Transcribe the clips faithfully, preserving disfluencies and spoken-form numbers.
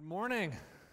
morning.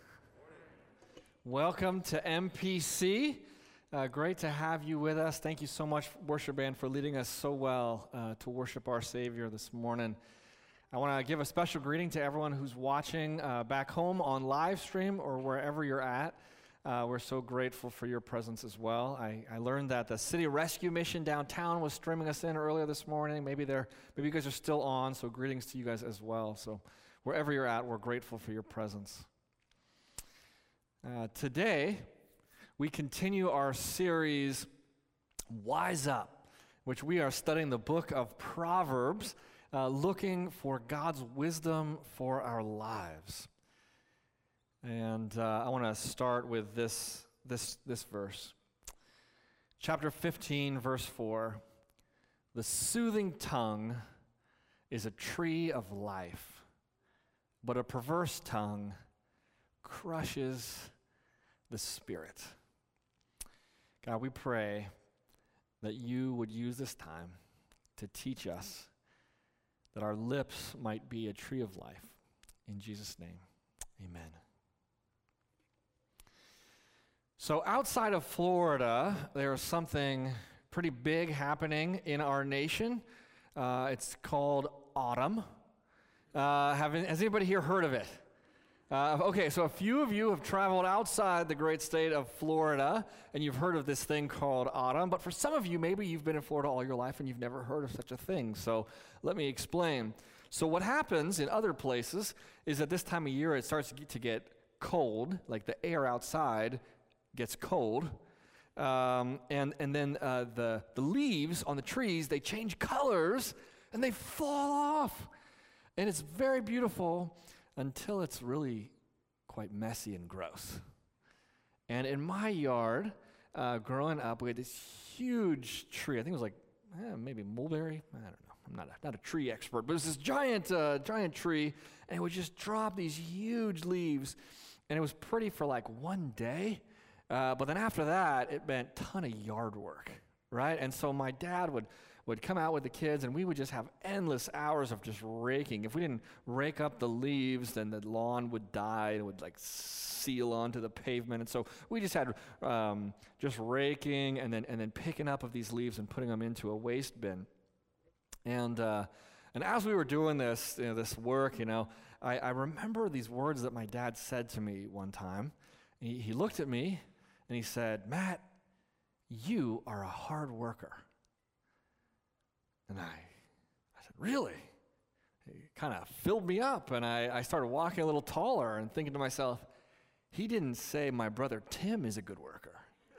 Welcome to M P C. Uh, great to have you with us. Thank you so much, worship band, for leading us so well uh, to worship our Savior this morning. I want to give a special greeting to everyone who's watching uh, back home on live stream or wherever you're at. Uh, we're so grateful for your presence as well. I, I learned that the City Rescue Mission downtown was streaming us in earlier this morning. Maybe they're, maybe you guys are still on, so greetings to you guys as well. So wherever you're at, we're grateful for your presence. Uh, today, we continue our series, Wise Up, which we are studying the book of Proverbs, uh, looking for God's wisdom for our lives. And uh, I want to start with this, this, this verse. Chapter fifteen, verse four. The soothing tongue is a tree of life, but a perverse tongue crushes the spirit. God, we pray that you would use this time to teach us, that our lips might be a tree of life. In Jesus' name, amen. So outside of Florida, there's something pretty big happening in our nation. Uh, it's called autumn. Uh, have, has anybody here heard of it? Uh, okay, so a few of you have traveled outside the great state of Florida, and you've heard of this thing called autumn. But for some of you, maybe you've been in Florida all your life and you've never heard of such a thing. So let me explain. So what happens in other places is at this time of year, it starts to get cold, like the air outside gets cold, um, and and then uh, the the leaves on the trees, they change colors and they fall off, and it's very beautiful until it's really quite messy and gross. And in my yard, uh, growing up, we had this huge tree. I think it was like eh, maybe mulberry. I don't know. I'm not a, not a tree expert, but it was this giant uh, giant tree, and it would just drop these huge leaves, and it was pretty for like one day. Uh, but then after that, it meant a ton of yard work, right? And so my dad would, would come out with the kids, and we would just have endless hours of just raking. If we didn't rake up the leaves, then the lawn would die. It would like seal onto the pavement. And so we just had um, just raking and then and then picking up of these leaves and putting them into a waste bin. And uh, and as we were doing this, you know, this work, you know, I, I remember these words that my dad said to me one time. He, he looked at me, and he said, "Matt, you are a hard worker." And I, I said, "Really?" It kind of filled me up, and I, I started walking a little taller and thinking to myself, he didn't say my brother Tim is a good worker.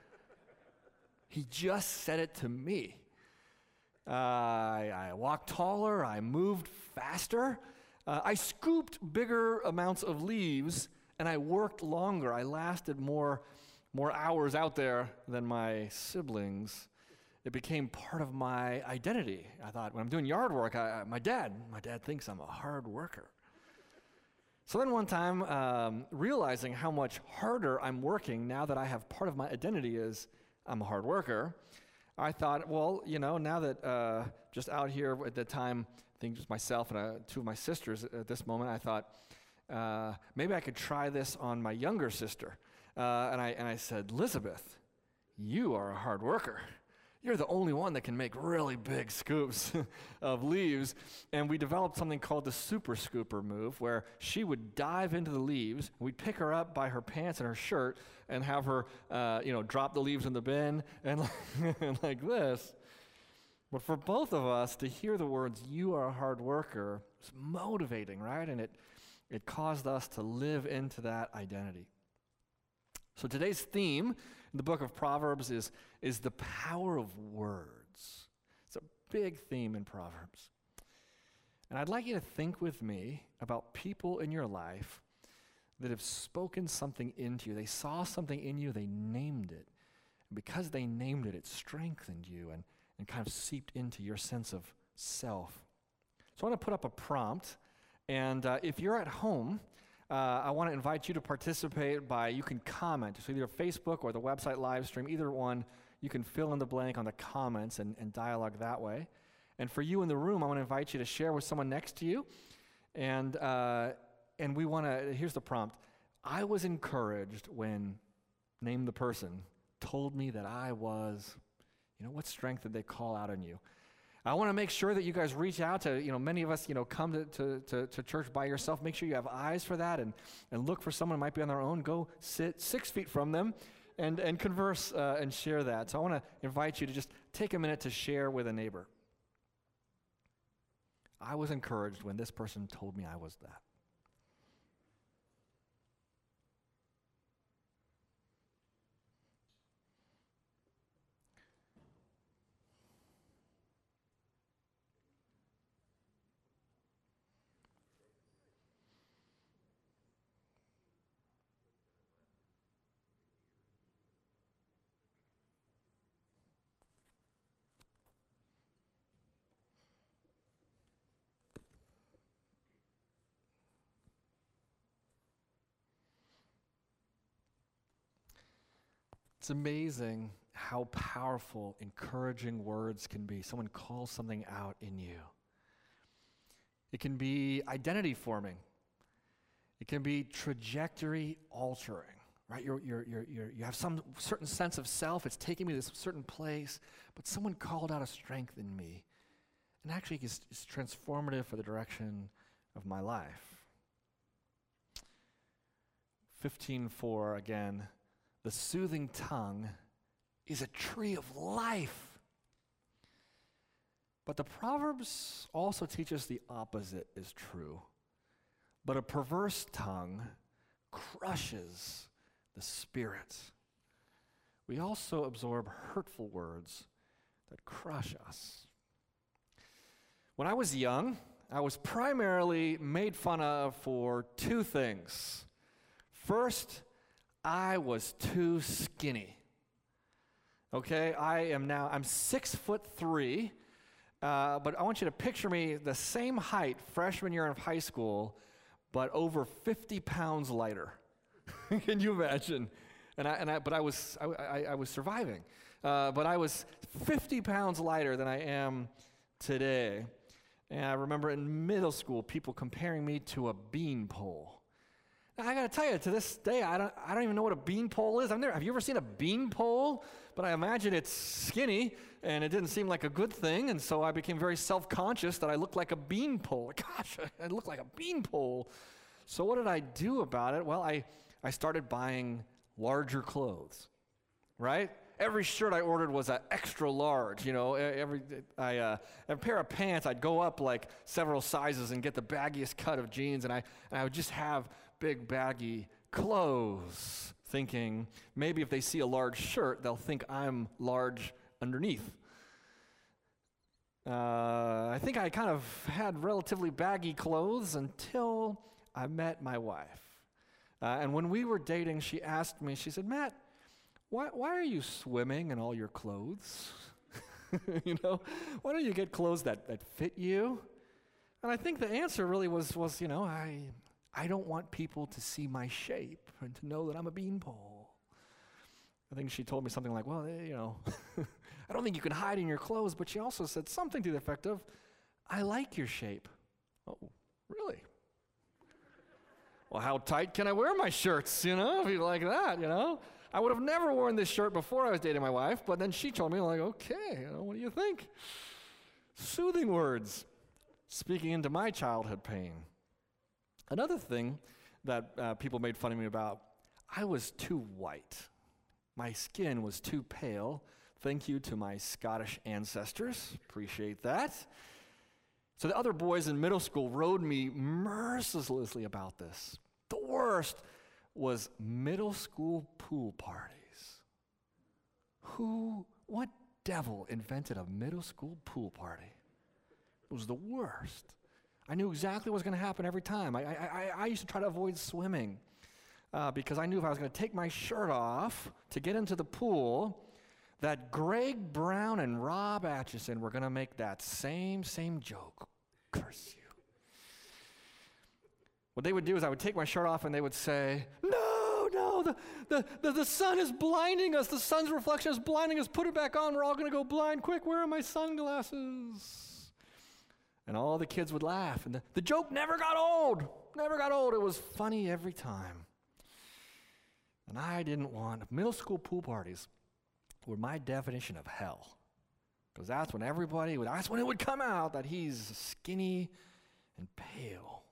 He just said it to me. Uh, I, I walked taller, I moved faster, uh, I scooped bigger amounts of leaves, and I worked longer. I lasted more more hours out there than my siblings. It became part of my identity. I thought, when I'm doing yard work, I, my dad, my dad thinks I'm a hard worker. So then one time, um, realizing how much harder I'm working now that I have part of my identity is I'm a hard worker, I thought, well, you know, now that uh, just out here at the time, I think just myself and uh, two of my sisters at this moment, I thought, uh, maybe I could try this on my younger sister. Uh, and I and I said, "Elizabeth, you are a hard worker. You're the only one that can make really big scoops of leaves." And we developed something called the super scooper move, where she would dive into the leaves, and we'd pick her up by her pants and her shirt and have her, uh, you know, drop the leaves in the bin and like, like this. But for both of us to hear the words, "You are a hard worker," was motivating, right? And it it caused us to live into that identity. So today's theme in the book of Proverbs is, is the power of words. It's a big theme in Proverbs. And I'd like you to think with me about people in your life that have spoken something into you. They saw something in you, they named it. And because they named it, it strengthened you and, and kind of seeped into your sense of self. So I want to put up a prompt. And uh, if you're at home, Uh, I want to invite you to participate by, you can comment. So either Facebook or the website live stream, either one, you can fill in the blank on the comments and, and dialogue that way. And for you in the room, I want to invite you to share with someone next to you. And uh, and we want to, here's the prompt. I was encouraged when, name the person, told me that I was, you know, what strength did they call out in you? I want to make sure that you guys reach out to, you know, many of us, you know, come to, to, to, to church by yourself. Make sure you have eyes for that and, and look for someone who might be on their own. Go sit six feet from them and, and converse uh, and share that. So I want to invite you to just take a minute to share with a neighbor. I was encouraged when this person told me I was that. It's amazing how powerful encouraging words can be. Someone calls something out in you. It can be identity forming. It can be trajectory altering, right? You're, you're, you're, you're, you have some certain sense of self. It's taking me to this certain place, but someone called out a strength in me. And actually, it's, it's transformative for the direction of my life. fifteen four again. The soothing tongue is a tree of life. But the Proverbs also teach us the opposite is true. But a perverse tongue crushes the spirit. We also absorb hurtful words that crush us. When I was young, I was primarily made fun of for two things. First, I was too skinny. Okay, I am now, I'm six foot three, uh, but I want you to picture me the same height freshman year of high school, but over fifty pounds lighter. Can you imagine? And I, and I, but I was, I, I, I was surviving. Uh, but I was fifty pounds lighter than I am today. And I remember in middle school, people comparing me to a beanpole. Now, I got to tell you, to this day, I don't, I don't even know what a beanpole is. I've never, have you ever seen a beanpole? But I imagine it's skinny, and it didn't seem like a good thing, and so I became very self-conscious that I looked like a beanpole. Gosh, I look like a beanpole. So what did I do about it? Well, I, I started buying larger clothes, right? Every shirt I ordered was an extra large, you know. Every I uh, a pair of pants, I'd go up like several sizes and get the baggiest cut of jeans, and I and I would just have big baggy clothes, thinking maybe if they see a large shirt, they'll think I'm large underneath. Uh, I think I kind of had relatively baggy clothes until I met my wife. Uh, and when we were dating, she asked me, she said, Matt, why, why are you swimming in all your clothes? You know, why don't you get clothes that, that fit you? And I think the answer really was, was you know, I... I don't want people to see my shape and to know that I'm a beanpole. I think she told me something like, well, you know, I don't think you can hide in your clothes, but she also said something to the effect of, I like your shape. Oh, really? Well, how tight can I wear my shirts, you know, if you like that, you know? I would have never worn this shirt before I was dating my wife, but then she told me, like, okay, you know, what do you think? Soothing words, speaking into my childhood pain. Another thing that uh, people made fun of me about, I was too white. My skin was too pale. Thank you to my Scottish ancestors. Appreciate that. So the other boys in middle school rode me mercilessly about this. The worst was middle school pool parties. Who, what devil invented a middle school pool party? It was the worst. I knew exactly what was going to happen every time. I, I, I used to try to avoid swimming uh, because I knew if I was going to take my shirt off to get into the pool, that Greg Brown and Rob Atchison were going to make that same, same joke. Curse you. What they would do is I would take my shirt off and they would say, no, no, the, the, the, the sun is blinding us. The sun's reflection is blinding us. Put it back on. We're all going to go blind. Quick, where are my sunglasses? And all the kids would laugh, and the, the joke never got old. Never got old. It was funny every time. And I didn't want middle school pool parties were my definition of hell. Because that's when everybody would, that's when it would come out that he's skinny and pale.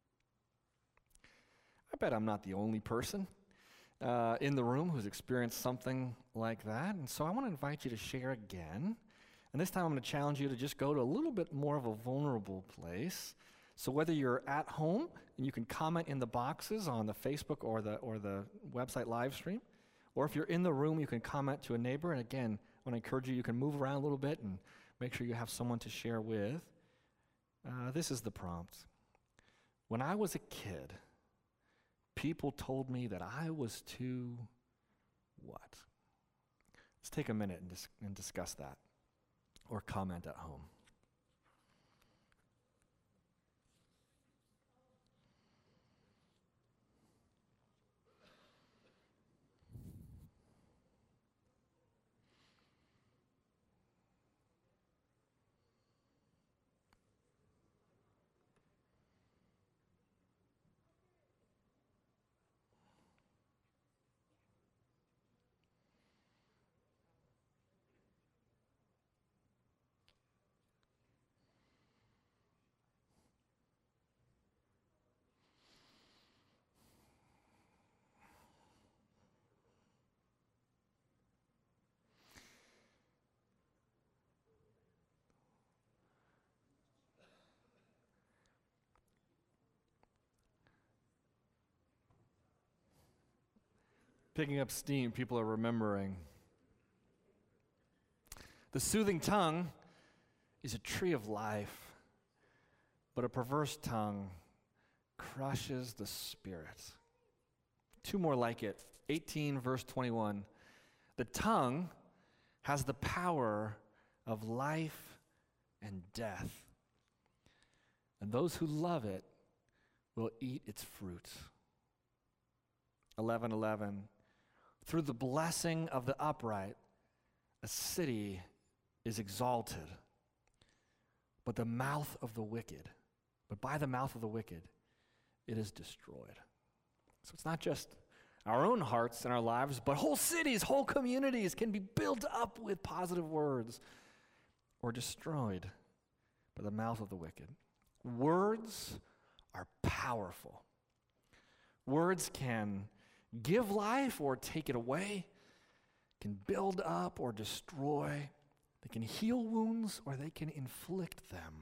I bet I'm not the only person uh, in the room who's experienced something like that. And so I want to invite you to share again. And this time I'm going to challenge you to just go to a little bit more of a vulnerable place. So whether you're at home and you can comment in the boxes on the Facebook or the or the website live stream, or if you're in the room, you can comment to a neighbor. And again, I want to encourage you, you can move around a little bit and make sure you have someone to share with. Uh, this is the prompt. When I was a kid, people told me that I was too what? Let's take a minute and, dis- and discuss that, or comment at home. Picking up steam, people are remembering. The soothing tongue is a tree of life, but a perverse tongue crushes the spirit. Two more like it. eighteen, verse twenty-one. The tongue has the power of life and death, and those who love it will eat its fruit. eleven eleven. Through the blessing of the upright, a city is exalted, but the mouth of the wicked, but by the mouth of the wicked, it is destroyed. So it's not just our own hearts and our lives, but whole cities, whole communities can be built up with positive words or destroyed by the mouth of the wicked. Words are powerful. Words can give life or take it away, can build up or destroy. They can heal wounds or they can inflict them.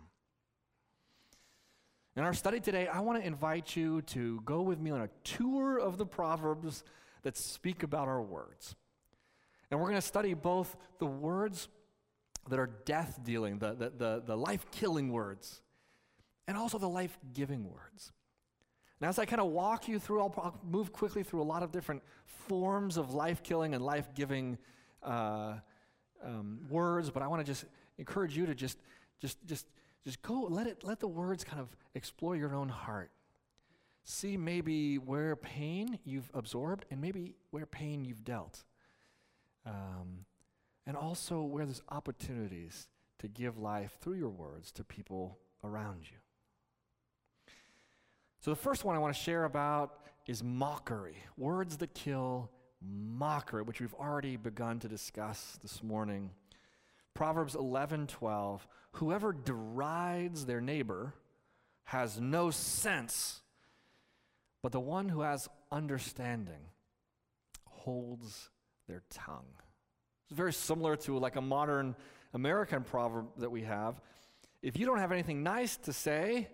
In our study today, I want to invite you to go with me on a tour of the Proverbs that speak about our words. And we're going to study both the words that are death-dealing, the, the, the, the life-killing words, and also the life-giving words. Now, as I kind of walk you through, I'll, I'll move quickly through a lot of different forms of life-killing and life-giving uh, um, words, but I want to just encourage you to just, just, just, just go. Let it, let the words kind of explore your own heart. See maybe where pain you've absorbed, and maybe where pain you've dealt, um, and also where there's opportunities to give life through your words to people around you. So the first one I want to share about is mockery. Words that kill, mockery, which we've already begun to discuss this morning. Proverbs eleven twelve, whoever derides their neighbor has no sense, but the one who has understanding holds their tongue. It's very similar to like a modern American proverb that we have. If you don't have anything nice to say,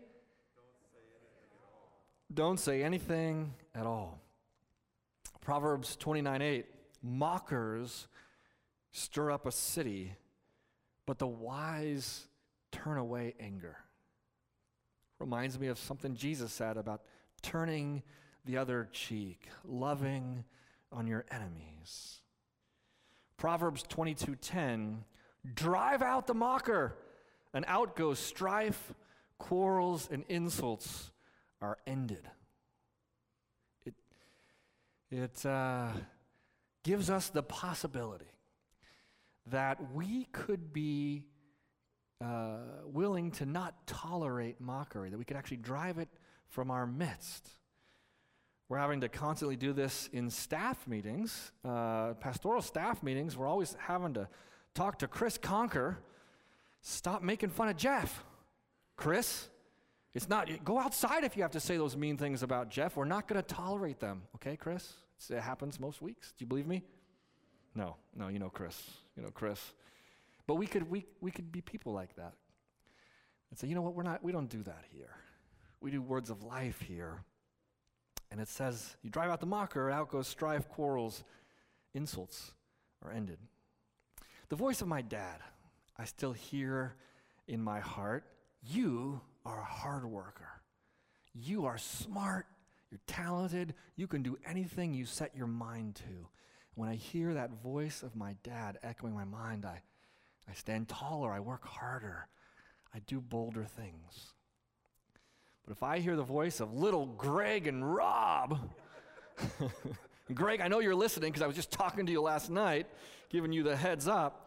don't say anything at all. Proverbs twenty-nine eight, mockers stir up a city, but the wise turn away anger. Reminds me of something Jesus said about turning the other cheek, loving on your enemies. Proverbs twenty-two ten, drive out the mocker, and out goes strife, quarrels, and insults are ended. It, it uh, gives us the possibility that we could be uh, willing to not tolerate mockery, that we could actually drive it from our midst. We're having to constantly do this in staff meetings, uh, pastoral staff meetings. We're always having to talk to Chris Conker. Stop making fun of Jeff, Chris. It's not, go outside if you have to say those mean things about Jeff. We're not going to tolerate them. Okay, Chris? It's, it happens most weeks. Do you believe me? No, no, you know Chris. You know Chris. But we could we we could be people like that. And say, you know what, we're not, we don't do that here. We do words of life here. And it says, you drive out the mocker, out goes strife, quarrels, insults are ended. The voice of my dad, I still hear in my heart, you are a hard worker. You are smart, you're talented, you can do anything you set your mind to. When I hear that voice of my dad echoing my mind, I, I stand taller, I work harder, I do bolder things. But if I hear the voice of little Greg and Rob, Greg, I know you're listening because I was just talking to you last night, giving you the heads up.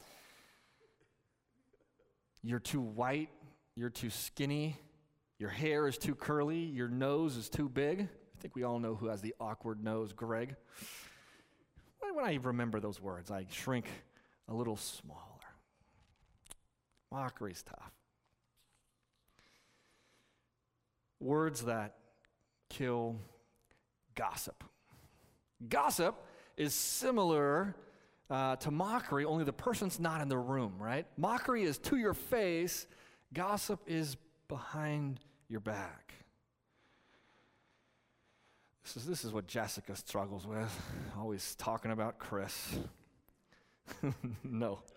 You're too white, you're too skinny, your hair is too curly, your nose is too big. I think we all know who has the awkward nose, Greg. When I remember those words, I shrink a little smaller. Mockery's tough. Words that kill gossip. Gossip is similar uh, to mockery, only the person's not in the room, right? Mockery is to your face. Gossip is behind your back. This is, this is what Jessica struggles with, always talking about Chris. No.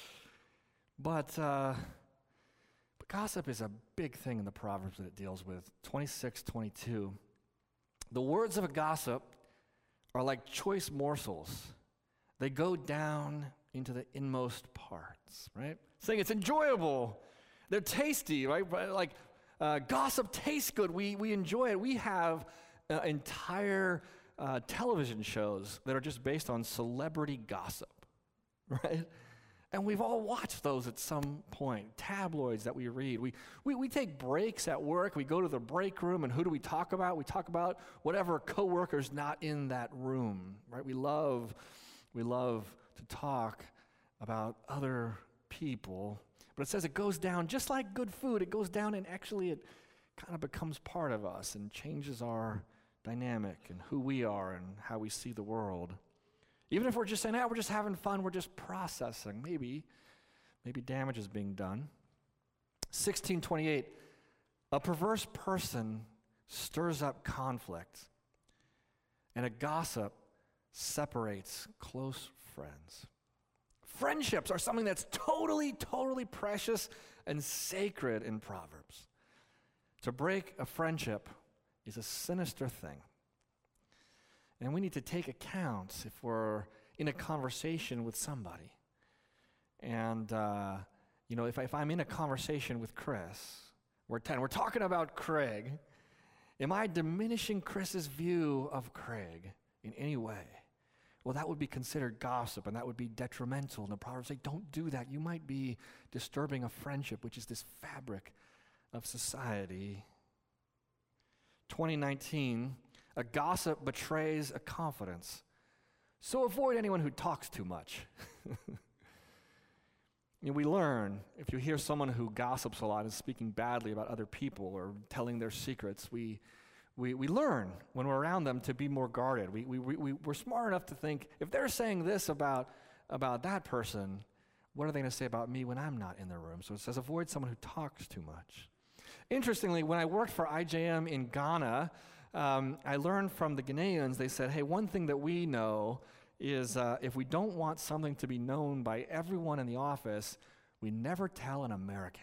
But, uh, but gossip is a big thing in the Proverbs that it deals with. twenty-six, twenty-two. The words of a gossip are like choice morsels. They go down into the inmost parts, right? Saying it's enjoyable. They're tasty, right? Like uh, gossip tastes good. We, we enjoy it. We have uh, entire uh, television shows that are just based on celebrity gossip, right? And we've all watched those at some point, tabloids that we read. We, we we take breaks at work. We go to the break room, and who do we talk about? We talk about whatever coworker's not in that room, right? We love, we love to talk about other people. But it says it goes down just like good food. It goes down, and actually it kind of becomes part of us and changes our dynamic and who we are and how we see the world. Even if we're just saying, ah, we're just having fun, we're just processing, maybe, maybe damage is being done. sixteen twenty-eight, a perverse person stirs up conflict, and a gossip separates close friends. Friendships are something that's totally, totally precious and sacred in Proverbs. To break a friendship is a sinister thing. And we need to take account if we're in a conversation with somebody. And, uh, you know, if, I, if I'm in a conversation with Chris, we're ten, we're talking about Craig, am I diminishing Chris's view of Craig in any way? Well, that would be considered gossip, and that would be detrimental. And the Proverbs say, don't do that. You might be disturbing a friendship, which is this fabric of society. twenty nineteen, a gossip betrays a confidence. So avoid anyone who talks too much. You know, we learn, if you hear someone who gossips a lot and speaking badly about other people or telling their secrets, we we we learn when we're around them to be more guarded. We, we, we, we're smart enough to think, if they're saying this about, about that person, what are they going to say about me when I'm not in their room? So it says avoid someone who talks too much. Interestingly, when I worked for I J M in Ghana, um, I learned from the Ghanaians, they said, hey, one thing that we know is uh, if we don't want something to be known by everyone in the office, we never tell an American.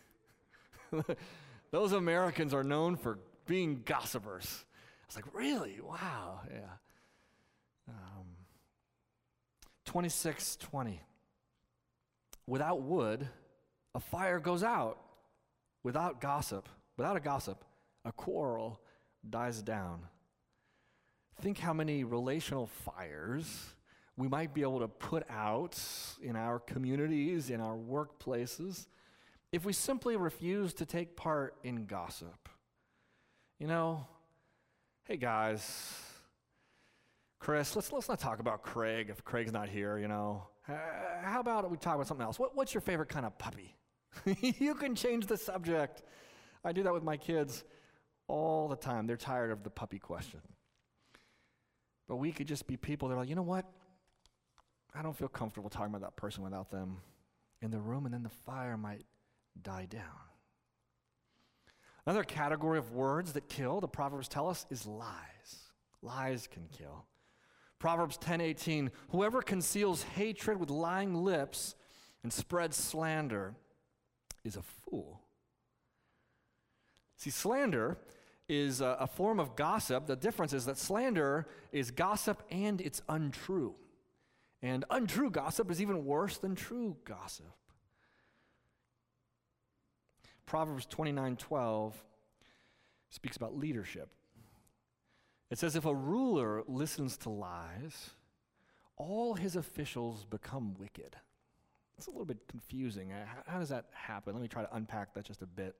Those Americans are known for being gossipers. I was like, really? Wow, yeah. Um, twenty-six twenty. Without wood, a fire goes out. Without gossip, without a gossip, a quarrel dies down. Think how many relational fires we might be able to put out in our communities, in our workplaces, if we simply refuse to take part in gossip. You know, hey guys, Chris, let's let's not talk about Craig if Craig's not here, you know. Uh, how about we talk about something else? What, what's your favorite kind of puppy? You can change the subject. I do that with my kids all the time. They're tired of the puppy question. But we could just be people that are like, you know what? I don't feel comfortable talking about that person without them in the room, and then the fire might die down. Another category of words that kill, the Proverbs tell us, is lies. Lies can kill. Proverbs ten eighteen, whoever conceals hatred with lying lips and spreads slander is a fool. See, slander is a, a form of gossip. The difference is that slander is gossip and it's untrue. And untrue gossip is even worse than true gossip. Proverbs twenty-nine twelve speaks about leadership. It says, if a ruler listens to lies, all his officials become wicked. It's a little bit confusing. How does that happen? Let me try to unpack that just a bit.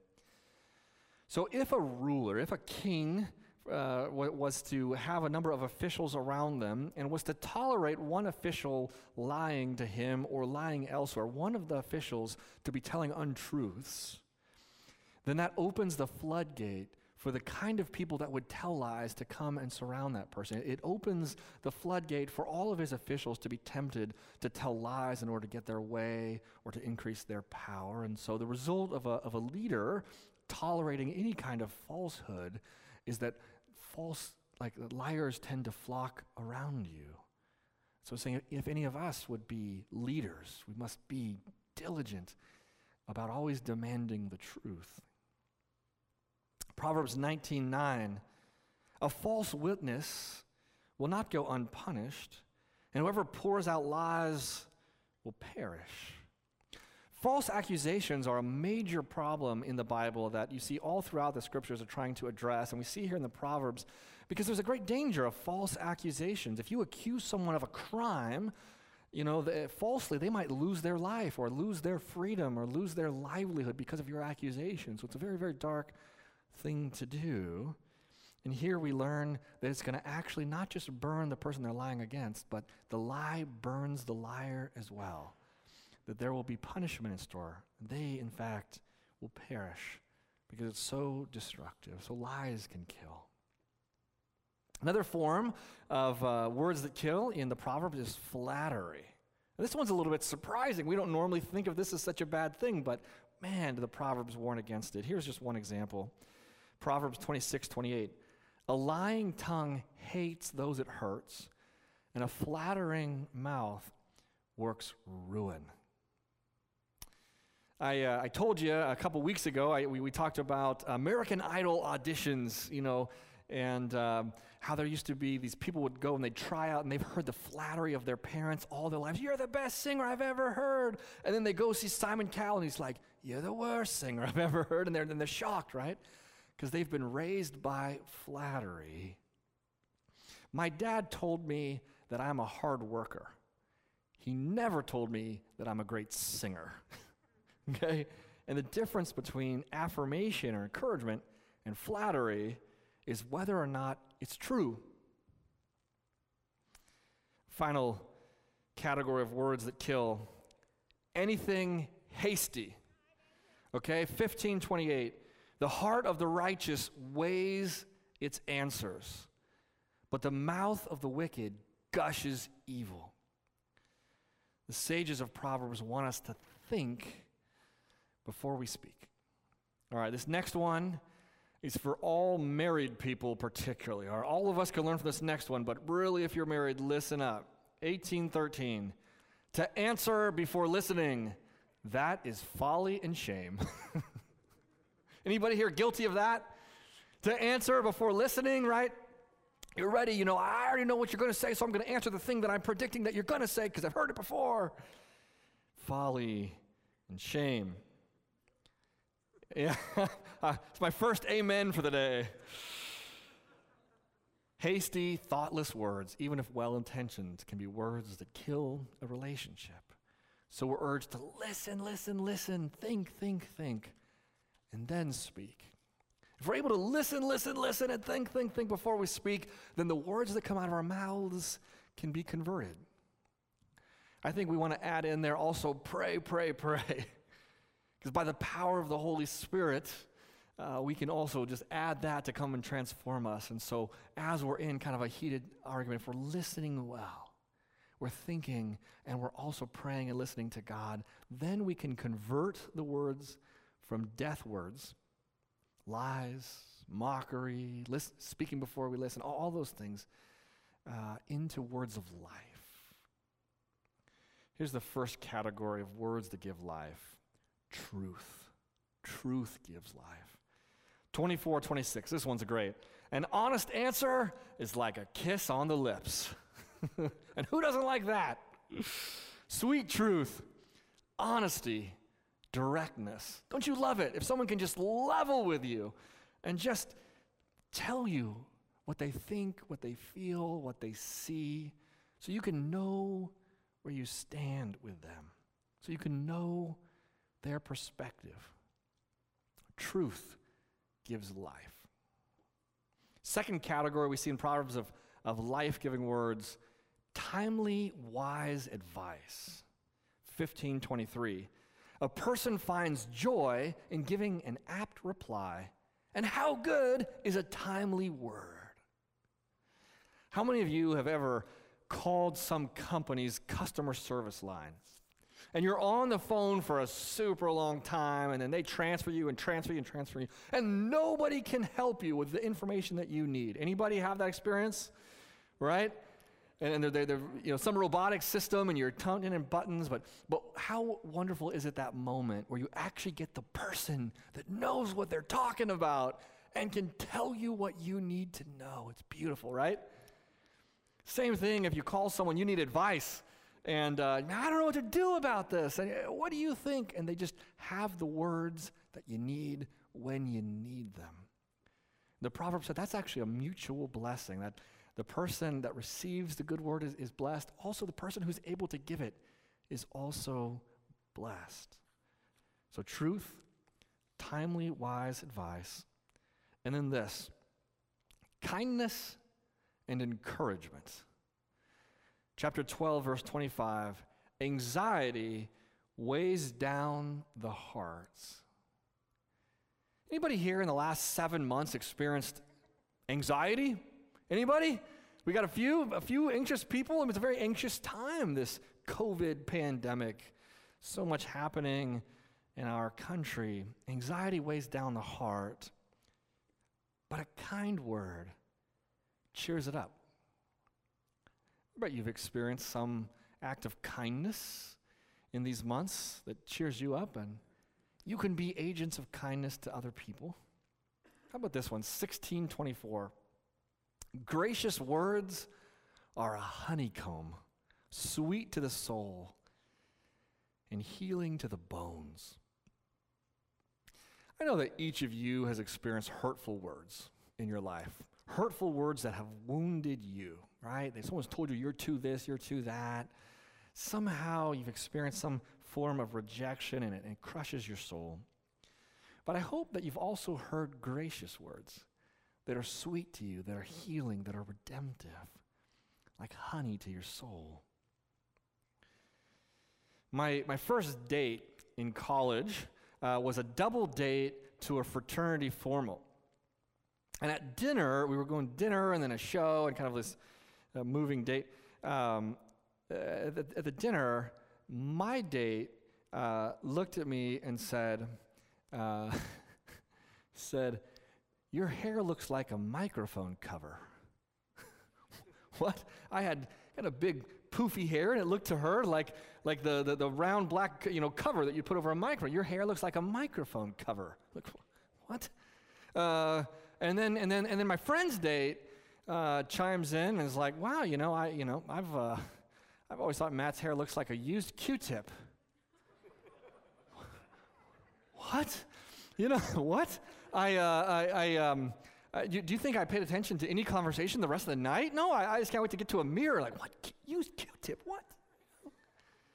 So if a ruler, if a king uh, was to have a number of officials around them and was to tolerate one official lying to him or lying elsewhere, one of the officials to be telling untruths, then that opens the floodgate for the kind of people that would tell lies to come and surround that person. It opens the floodgate for all of his officials to be tempted to tell lies in order to get their way or to increase their power. And so the result of a, of a leader tolerating any kind of falsehood is that false, like liars tend to flock around you. So it's saying if any of us would be leaders, we must be diligent about always demanding the truth. Proverbs nineteen nine, a false witness will not go unpunished, and whoever pours out lies will perish. False accusations are a major problem in the Bible that you see all throughout the scriptures are trying to address, and we see here in the Proverbs because there's a great danger of false accusations. If you accuse someone of a crime, you know, the, falsely, they might lose their life or lose their freedom or lose their livelihood because of your accusation. So it's a very, very dark thing to do. And here we learn that it's going to actually not just burn the person they're lying against, but the lie burns the liar as well. That there will be punishment in store. They, in fact, will perish because it's so destructive. So lies can kill. Another form of uh, words that kill in the Proverbs is flattery. And this one's a little bit surprising. We don't normally think of this as such a bad thing, but man, do the Proverbs warn against it. Here's just one example. Proverbs twenty-six twenty-eight. A lying tongue hates those it hurts, and a flattering mouth works ruin. I, uh, I told you a couple weeks ago, I, we, we talked about American Idol auditions, you know, and um, how there used to be these people would go and they'd try out and they've heard the flattery of their parents all their lives. You're the best singer I've ever heard. And then they go see Simon Cowell and he's like, you're the worst singer I've ever heard. And they're, and they're shocked, right? Because they've been raised by flattery. My dad told me that I'm a hard worker. He never told me that I'm a great singer. Okay? And the difference between affirmation or encouragement and flattery is whether or not it's true. Final category of words that kill. Anything hasty. Okay? fifteen twenty-eight. The heart of the righteous weighs its answers, but the mouth of the wicked gushes evil. The sages of Proverbs want us to think before we speak. All right, this next one is for all married people particularly. All right, all of us can learn from this next one, but really if you're married, listen up. eighteen thirteen. To answer before listening, that is folly and shame. Anybody here guilty of that? To answer before listening, right? You're ready, you know, I already know what you're going to say, so I'm going to answer the thing that I'm predicting that you're going to say because I've heard it before. Folly and shame. Yeah, it's my first amen for the day. Hasty, thoughtless words, even if well-intentioned, can be words that kill a relationship. So we're urged to listen, listen, listen, think, think, think, and then speak. If we're able to listen, listen, listen, and think, think, think before we speak, then the words that come out of our mouths can be converted. I think we want to add in there also pray, pray, pray. Because by the power of the Holy Spirit, uh, we can also just add that to come and transform us. And so as we're in kind of a heated argument, if we're listening well, we're thinking, and we're also praying and listening to God, then we can convert the words from death words, lies, mockery, listen, speaking before we listen, all, all those things, uh, into words of life. Here's the first category of words that give life. Truth. Truth gives life. twenty-four, twenty-six, this one's great. An honest answer is like a kiss on the lips. And who doesn't like that? Sweet truth, honesty, directness. Don't you love it? If someone can just level with you and just tell you what they think, what they feel, what they see, so you can know where you stand with them, so you can know their perspective. Truth gives life. Second category we see in Proverbs of, of life-giving words, timely, wise advice. fifteen twenty-three. A person finds joy in giving an apt reply, and how good is a timely word? How many of you have ever called some company's customer service line? And you're on the phone for a super long time, and then they transfer you and transfer you and transfer you, and nobody can help you with the information that you need. Anybody have that experience? Right? And they're, they're, they're, you know, some robotic system, and you're counting in buttons, but, but how wonderful is it that moment where you actually get the person that knows what they're talking about and can tell you what you need to know? It's beautiful, right? Same thing if you call someone, you need advice, and uh, I don't know what to do about this. And, uh, what do you think? And they just have the words that you need when you need them. The proverb said that's actually a mutual blessing, that the person that receives the good word is, is blessed. Also, the person who's able to give it is also blessed. So truth, timely, wise advice, and then this, kindness and encouragement. Chapter twelve, verse twenty-five, anxiety weighs down the hearts. Anybody here in the last seven months experienced anxiety? Anybody? We got a few, a few anxious people. I mean, it's a very anxious time, this COVID pandemic. So much happening in our country. Anxiety weighs down the heart, but a kind word cheers it up. I bet you've experienced some act of kindness in these months that cheers you up, and you can be agents of kindness to other people. How about this one, sixteen twenty-four? Gracious words are a honeycomb, sweet to the soul and healing to the bones. I know that each of you has experienced hurtful words in your life, hurtful words that have wounded you, right? Someone's told you you're too this, you're too that. Somehow you've experienced some form of rejection, and it, and it crushes your soul. But I hope that you've also heard gracious words that are sweet to you, that are healing, that are redemptive, like honey to your soul. My, my first date in college uh, was a double date to a fraternity formal. And at dinner, we were going to dinner and then a show and kind of this uh, moving date. Um, at, the, at the dinner, my date uh, looked at me and said, uh, said, "Your hair looks like a microphone cover." What? I had, had a big poofy hair, and it looked to her like like the, the, the round black, you know, cover that you put over a microphone. Your hair looks like a microphone cover. Look, what? Uh, and then and then and then my friend's date uh, chimes in and is like, "Wow, you know, I you know I've uh, I've always thought Matt's hair looks like a used Q-tip." What? You know what? I, uh, I, I um, uh, you, do you think I paid attention to any conversation the rest of the night? No, I, I just can't wait to get to a mirror. Like, what? Use Q-tip? What?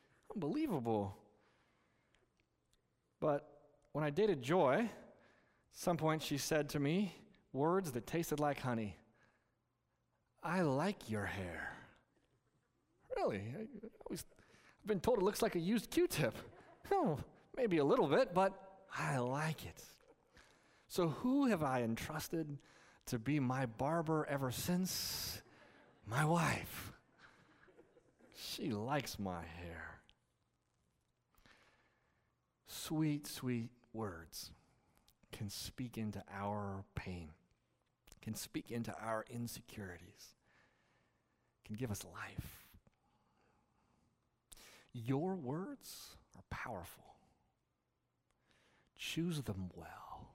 Unbelievable. But when I dated Joy, some point she said to me words that tasted like honey. I like your hair. Really? I always, I've been told it looks like a used Q-tip. Oh, maybe a little bit, but I like it. So who have I entrusted to be my barber ever since? My wife. She likes my hair. Sweet, sweet words can speak into our pain, can speak into our insecurities, can give us life. Your words are powerful. Choose them well.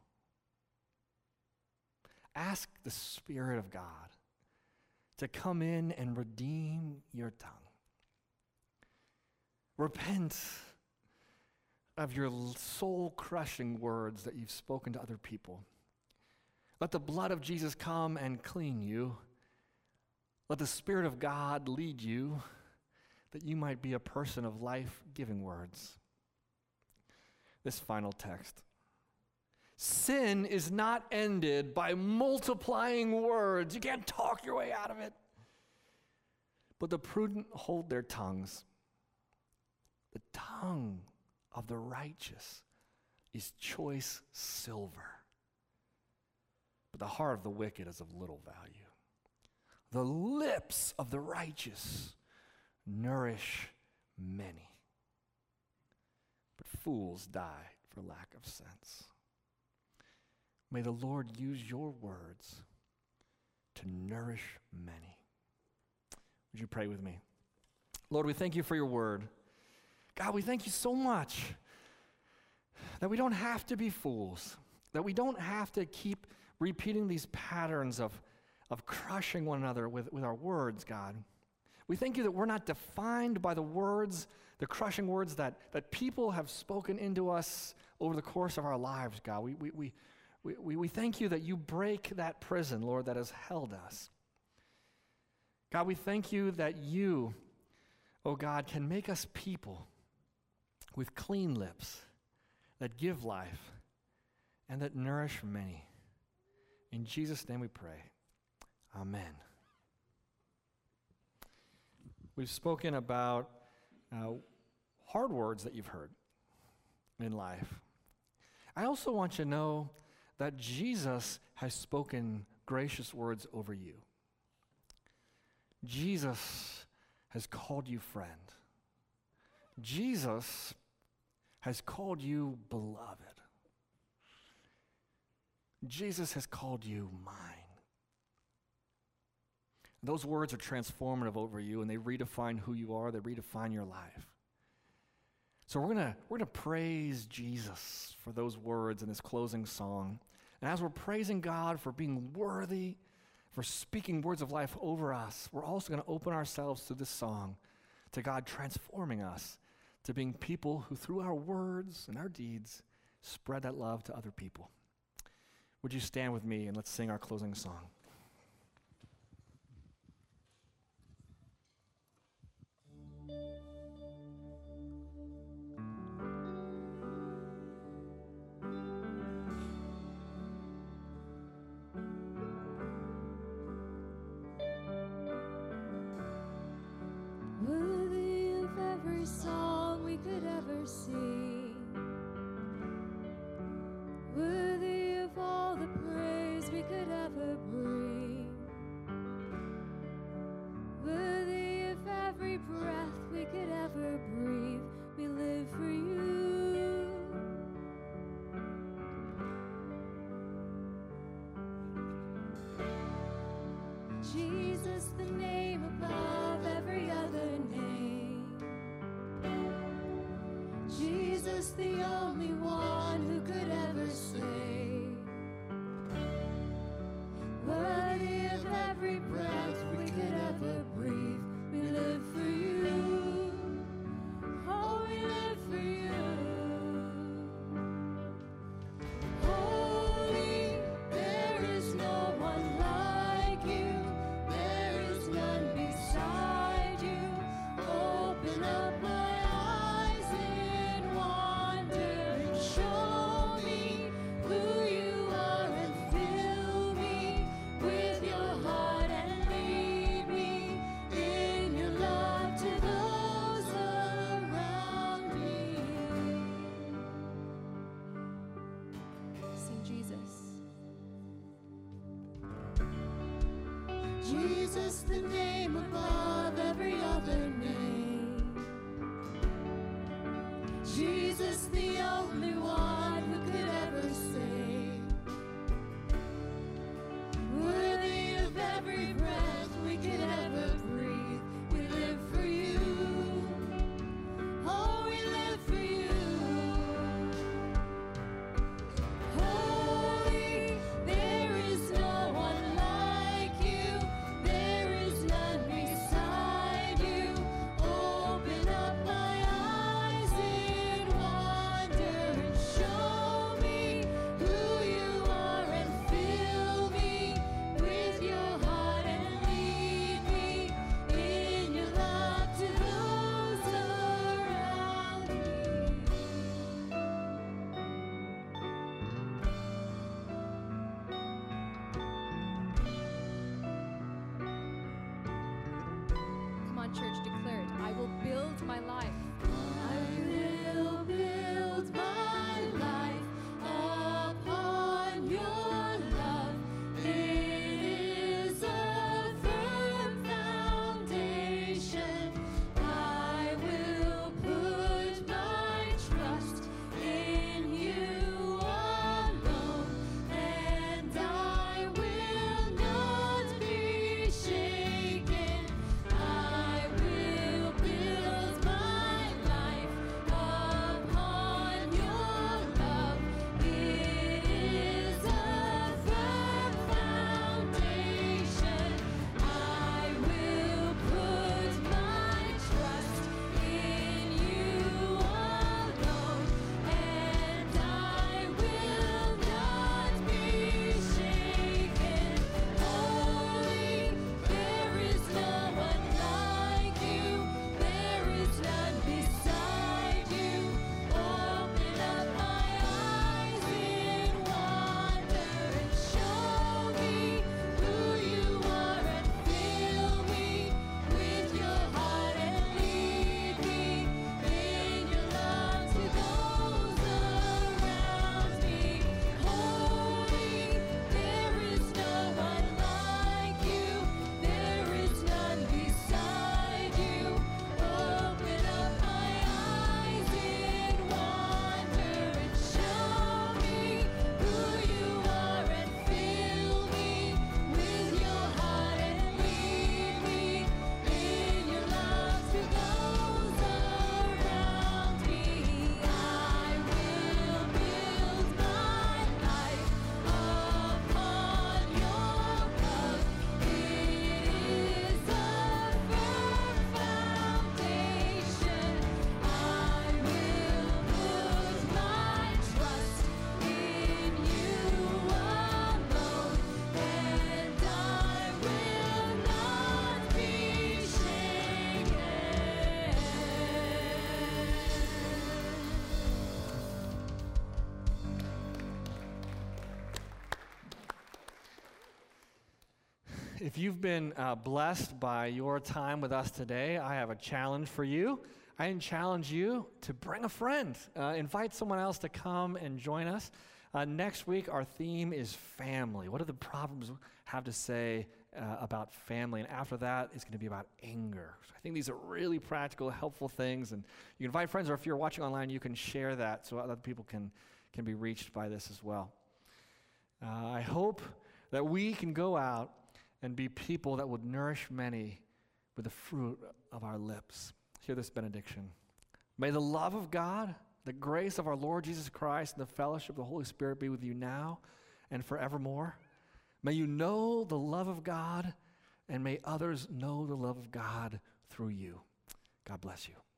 Ask the Spirit of God to come in and redeem your tongue. Repent of your soul-crushing words that you've spoken to other people. Let the blood of Jesus come and clean you. Let the Spirit of God lead you, that you might be a person of life-giving words. This final text. Sin is not ended by multiplying words. You can't talk your way out of it. But the prudent hold their tongues. The tongue of the righteous is choice silver, but the heart of the wicked is of little value. The lips of the righteous nourish many, but fools die for lack of sense. May the Lord use your words to nourish many. Would you pray with me? Lord, we thank you for your word. God, we thank you so much that we don't have to be fools, that we don't have to keep repeating these patterns of, of crushing one another with, with our words, God. We thank you that we're not defined by the words, the crushing words that, that people have spoken into us over the course of our lives, God. We, we, we, we, we thank you that you break that prison, Lord, that has held us. God, we thank you that you, oh God, can make us people with clean lips that give life and that nourish many. In Jesus' name we pray. Amen. We've spoken about uh, hard words that you've heard in life. I also want you to know that Jesus has spoken gracious words over you. Jesus has called you friend. Jesus has called you beloved. Jesus has called you mine. Those words are transformative over you, and they redefine who you are. They redefine your life. So we're gonna we're gonna praise Jesus for those words in this closing song. And as we're praising God for being worthy, for speaking words of life over us, we're also gonna open ourselves to this song, to God transforming us, to being people who through our words and our deeds spread that love to other people. Would you stand with me and let's sing our closing song? Worthy of every song we could ever sing, worthy of all the praise we could ever bring, worthy of every breath we could ever breathe, we live for you. Jesus, the name above every other name. Jesus, the only one who could ever save. Worthy of every breath we could ever breathe, we live for you. Oh, we live for you. Holy, there is no one like you. There is none Jesus, the name above every other name. Jesus, the only one who could ever save. Worthy of every breath we could ever breathe. We live for you. Oh, we live for you. Holy, there is no one like you. There is none beside you. Open up my eyes in wonder and show me who you are and fill me with your heart and lead me in your love to those around me. Come on, church, declare it. I will build my life. I will build my life upon your love. It is a firm foundation. I will put my trust in you alone, and I will not be shaken. I will build my life upon your love. It is a firm foundation. I will put my trust in you alone, and I will not be shaken. Holy, there is no one like you. There is none beside you. Open up my eyes in wonder and show me who you are and fill me with your heart and lead me in your love to those around me. Holy, there is no one like you. There is none beside you. Open up my eyes in wonder and show me who you are and fill me with your heart and lead me in your love to those around me. I will build my life upon your love. It is a firm foundation. I will put my trust in you alone, and I will not be shaken. If you've been uh, blessed by your time with us today, I have a challenge for you. I challenge you to bring a friend. Uh, invite someone else to come and join us. Uh, next week, our theme is family. What do the Proverbs have to say uh, about family? And after that, it's going to be about anger. So I think these are really practical, helpful things. And you can invite friends, or if you're watching online, you can share that so other people can, can be reached by this as well. Uh, I hope that we can go out and be people that would nourish many with the fruit of our lips. Hear this benediction. May the love of God, the grace of our Lord Jesus Christ, and the fellowship of the Holy Spirit be with you now and forevermore. May you know the love of God, and may others know the love of God through you. God bless you.